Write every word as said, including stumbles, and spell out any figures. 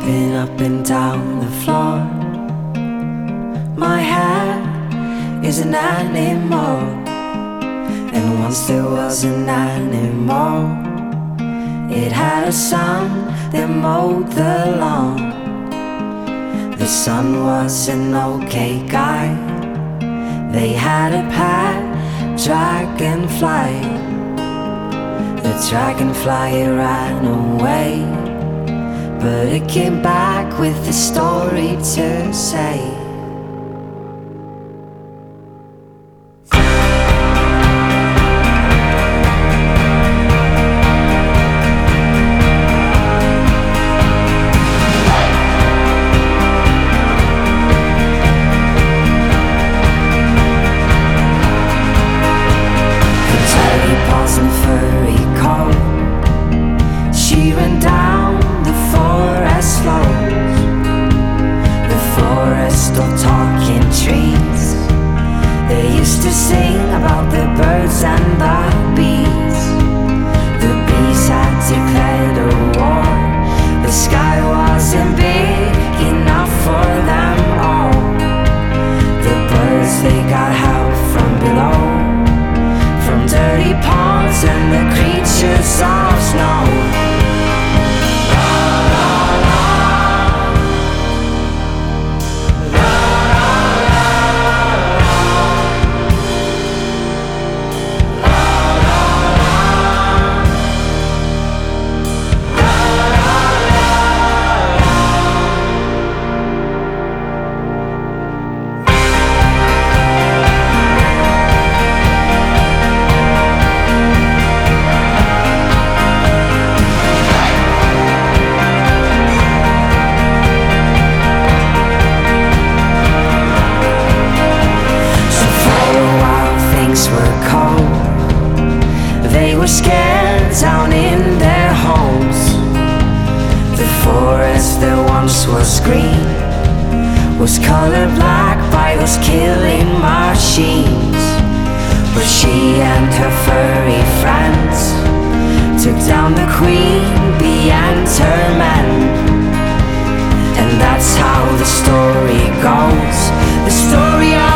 jumping up and down the floor. My hair is an animal, and once there was an animal. It had a son that mowed the lawn. The son was an okay guy. They had a pet dragonfly. The dragonfly ran away, but it came back with a story to say. She ran down the forest slopes, the forest of talking trees. They used to sing about the birds and the bees. The bees had declared a war. The sky wasn't big enough for them all. The birds, they got help from below, from dirty ponds and the creatures of snow. They were scared down in their homes. The forest that once was green was colored black by those killing machines. But she and her furry friends took down the queen bee and her men. And that's how the story goes, the story of